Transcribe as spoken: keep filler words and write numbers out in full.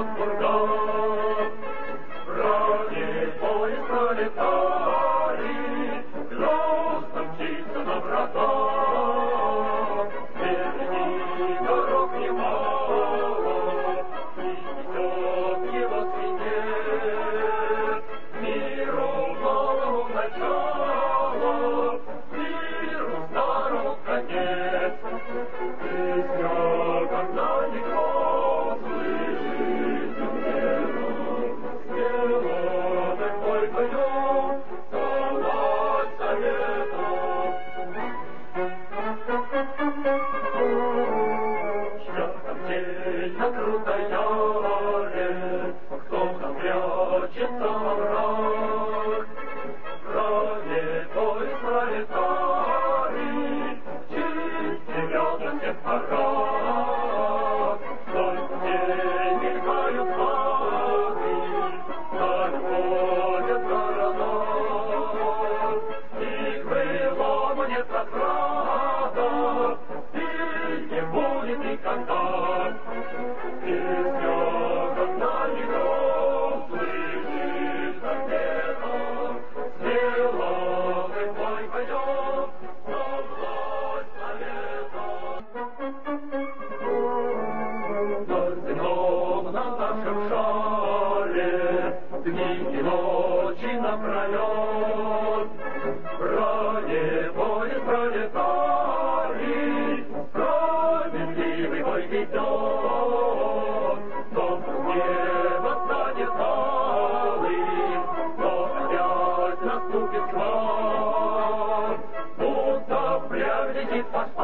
как курган. Братья, поезд пролетарий, грозно мчится на врата. Впереди дорог немало, и несет его свинец. Миру новому начало, миру старому конец. Песня, когда никто слышит где-то, смело такой поет, давать советов. Ждет там тень на крутой яре, кто там прячется во враг. Правее поезд пролетарий, чуть вперед на всех парах. Вдоль путей мелькают флаги, так ходят города. Их крылом нет возврата, и не будет никогда. Песня, когда никто слышит где-то, смело вой пойдет на власть совета. Над вином на нашем шаре дни и ночи напролет. Бране поезд пролетарий, справедливый бой ведет. Но небо станет алым, но опять наступит чвар, будто прям летит по